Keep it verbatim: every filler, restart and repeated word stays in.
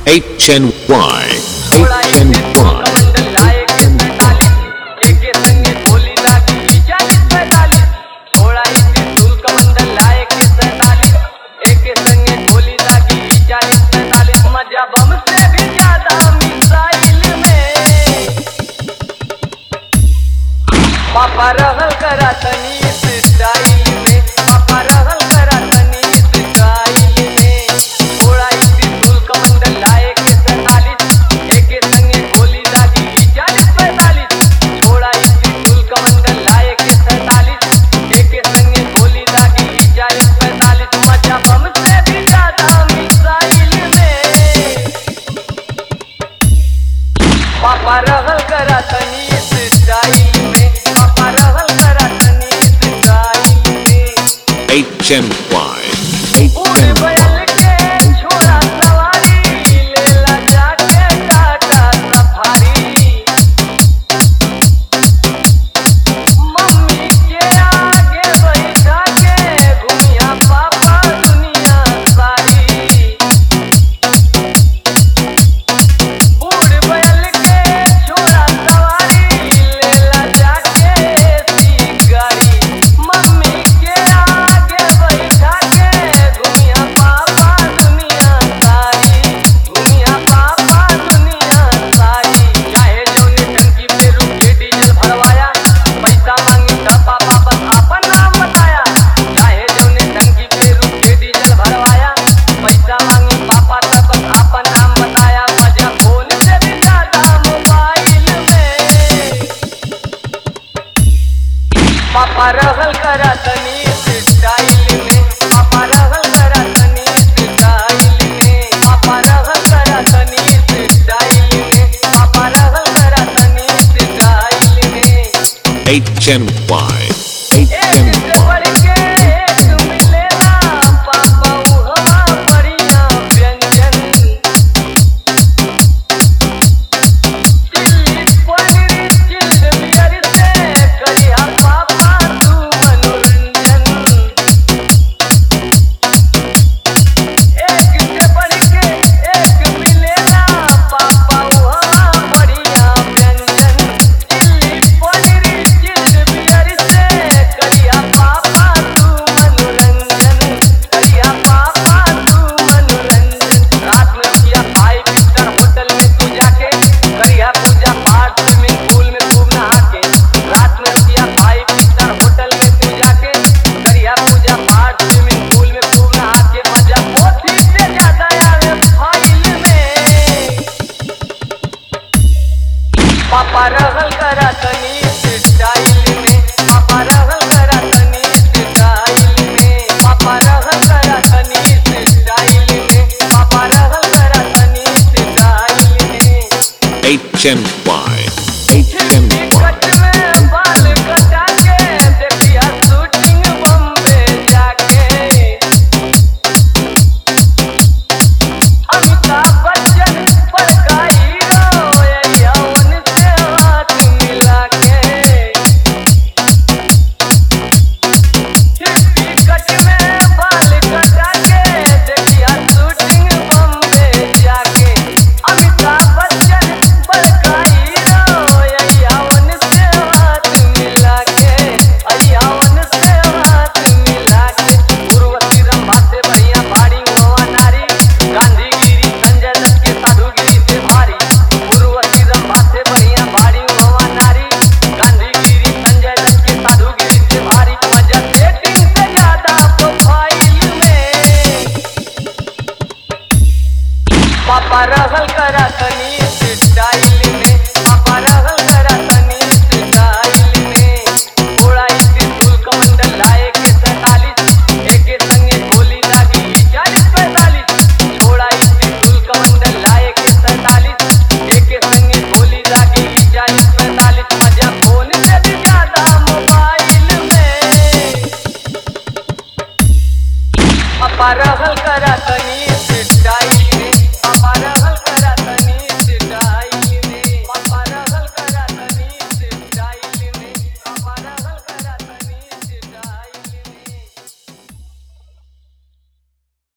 H N Y H N Y पापा रहल करा तनी स्टाइल में, पापा रहल करा तनी स्टाइल में। थोड़ा इसी फूल का बंडल लाए के सैतालीस, एके संगे गोली लागी चालीस पैंतालीस। थोड़ा इसी फूल का बंडल लाए के सैतालीस, एके संगे गोली लागी चालीस पैंतालीस। मजा बम से भी ज्यादा मिसाइल में, पापा रहल करा तनी स्टाइल में। H N Y उड़ बयल के छोड़ा सवारी, लेला जाके टाटा सफारी। मम्मी के आगे बैठा के घूमिया पापा दुनिया सारी। उड़ बयल के छोड़ा सवारी, लेला जाके ऐसी गाड़ी। मम्मी के आगे बैठा के घूमिया पापा दुनिया सारी, घूमिया पापा दुनिया सारी। चाहे जौने टंकी पे रुक के डीजल भरवाया, पैसा मांगी त पापा बस आपन नाम बताया। चाहे जौने टंकी पे रुक के डीजल भरवाया, पैसा मांगी पापा त बस आपन नाम बताया। मजा फोन से भी ज्यादा मोबाइल में, पापा रहल करा तनी स्टाइल में, पापा रहल करा तनी स्टाइल में। पापा रहल करा तनी स्टाइल में, पापा रहल करा तनी स्टाइल में। H N Y H एक N से Y बढ़ के एक मिलेला, पापा उहवा बढ़िया व्यंजन। चिल्ली पनीर चिल्ड बियर से करिया पापा तू मनोरंजन। एक से बढ़ के एक मिलेला, पापा उहवा बढ़िया व्यंजन। चिल्ली पनीर चिल्ड बियर से करिया पापा तू मनोरंजन, करिया पापा तू मनोरंजन। रात में किया फाइव स्टार होटल में तू जाके, करिया पूजा पाठ स्विमिंग पूल में खूब नहा के। रात में किया फाइव स्टार होटल में तू जाके, करिया पूजा पाठ स्विमिंग पूल में खूब नहा के। मजा पोथी से ज्यादा आवे फाइल में, पापा रहल करा तनी स्टाइल में, पापा रहल करा तनी स्टाइल में। पापा रहल करा तनी स्टाइल में, पापा रहल करा तनी स्टाइल में। H N Y H N Y कट में बाल कटा के देखिया शूटिंग बम्बे जाके। अमिताभ बच्चन बड़का हीरो, या उनसे हाथ मिला के। हिप्पी कट में बाल कटा के देखिया शूटिंग बम्बे जाके। अमिताभ बच्चन बड़का हीरो, या उनसे हाथ मिला के, या उनसे हाथ मिला के। उर्वशी रंभा से बढ़िया भारी हुआ नारी, गांधीगिरी संजय दत्त के साधुगिरी से भारी। उर्वशी रंभा से बढ़िया भारी हुआ नारी, गांधीगिरी संजय दत्त के साधुगिरी से भारी। मजा सेटिंग से ज्यादा प्रोफाइल में, पापा रहल करा तनी